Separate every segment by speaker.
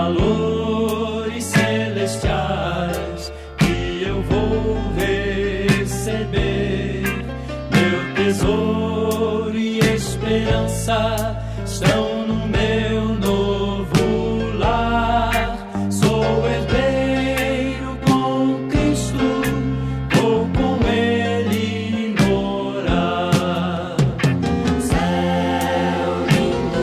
Speaker 1: valores celestiais que eu vou receber. Meu tesouro e esperança estão no meu novo lar. Sou herdeiro com Cristo, vou com Ele morar.
Speaker 2: Céu, lindo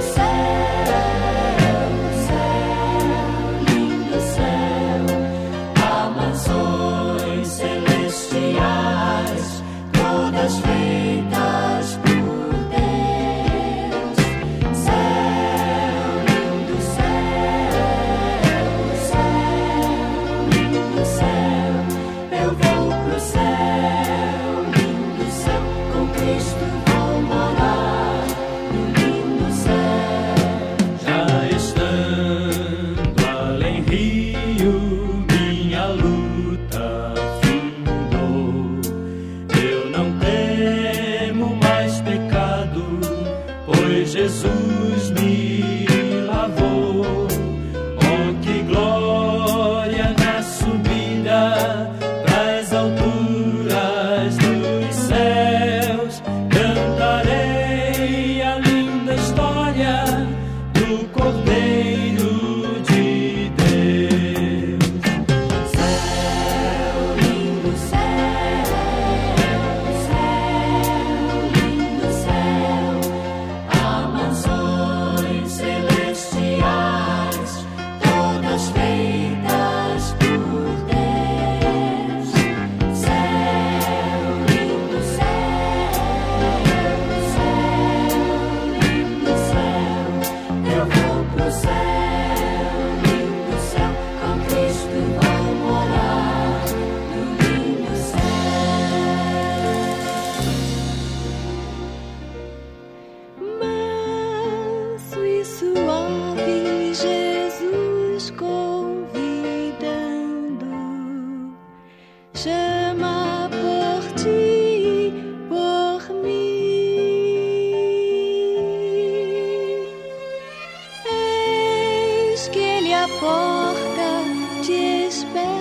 Speaker 2: céu, há mansões celestiais, todas feitas por Deus. Céu, lindo céu, eu vou pro céu, lindo céu, com Cristo vou morar no lindo céu.
Speaker 1: Já estando além rio, minha luta findou. Eu não temo mais pecado, pois Jesus me lavou. Oh, que glória na subida pras alturas dos céus. Cantarei a linda história do Cordeiro de Deus.
Speaker 2: Céu, lindo céu, há mansões celestiais, todas feitas por Deus. Céu, lindo céu, eu vou pro céu, lindo céu, com Cristo vou morar no lindo céu. Manso e suave, Jesus convidando, chama por ti, por mim. Eis que Ele à porta te espera.